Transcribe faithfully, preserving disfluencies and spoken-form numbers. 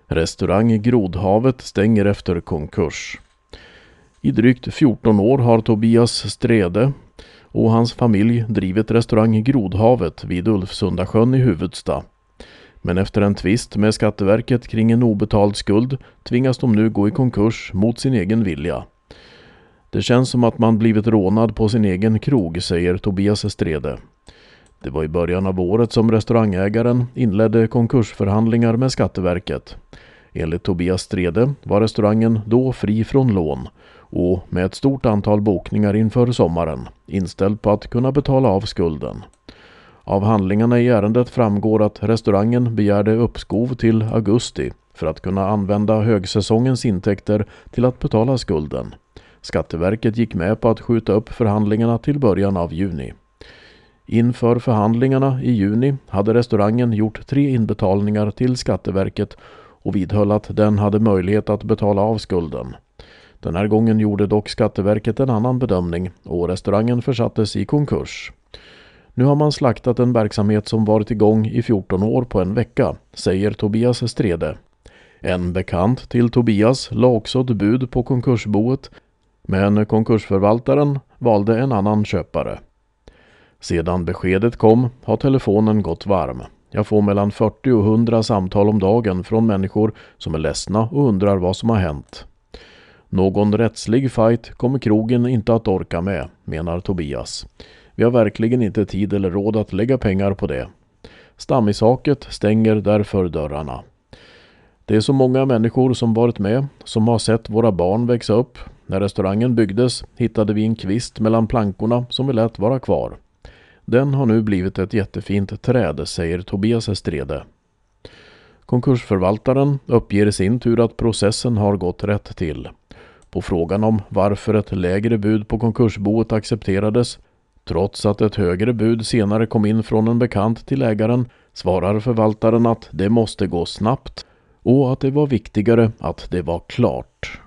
Restaurang Grodhavet stänger efter konkurs. I drygt fjorton år har Tobias Strede och hans familj drivit restaurang Grodhavet vid Ulfsundasjön i Huvudsta. Men efter en tvist med Skatteverket kring en obetald skuld tvingas de nu gå i konkurs mot sin egen vilja. Det känns som att man blivit rånad på sin egen krog, säger Tobias Strede. Det var i början av året som restaurangägaren inledde konkursförhandlingar med Skatteverket. Enligt Tobias Strede var restaurangen då fri från lån och med ett stort antal bokningar inför sommaren inställd på att kunna betala av skulden. Av handlingarna i ärendet framgår att restaurangen begärde uppskov till augusti för att kunna använda högsäsongens intäkter till att betala skulden. Skatteverket gick med på att skjuta upp förhandlingarna till början av juni. Inför förhandlingarna i juni hade restaurangen gjort tre inbetalningar till Skatteverket och vidhöll att den hade möjlighet att betala av skulden. Den här gången gjorde dock Skatteverket en annan bedömning och restaurangen försattes i konkurs. Nu har man slaktat en verksamhet som varit igång i fjorton år på en vecka, säger Tobias Strede. En bekant till Tobias la också ett bud på konkursboet, men konkursförvaltaren valde en annan köpare. Sedan beskedet kom har telefonen gått varm. Jag får mellan fyrtio och hundra samtal om dagen från människor som är ledsna och undrar vad som har hänt. Någon rättslig fight kommer krogen inte att orka med, menar Tobias. Vi har verkligen inte tid eller råd att lägga pengar på det. Stammishaket stänger därför dörrarna. Det är så många människor som varit med, som har sett våra barn växa upp. När restaurangen byggdes hittade vi en kvist mellan plankorna som vi lät vara kvar. Den har nu blivit ett jättefint träd, säger Tobias Strede. Konkursförvaltaren uppger i sin tur att processen har gått rätt till. På frågan om varför ett lägre bud på konkursboet accepterades, trots att ett högre bud senare kom in från en bekant till ägaren, svarar förvaltaren att det måste gå snabbt och att det var viktigare att det var klart.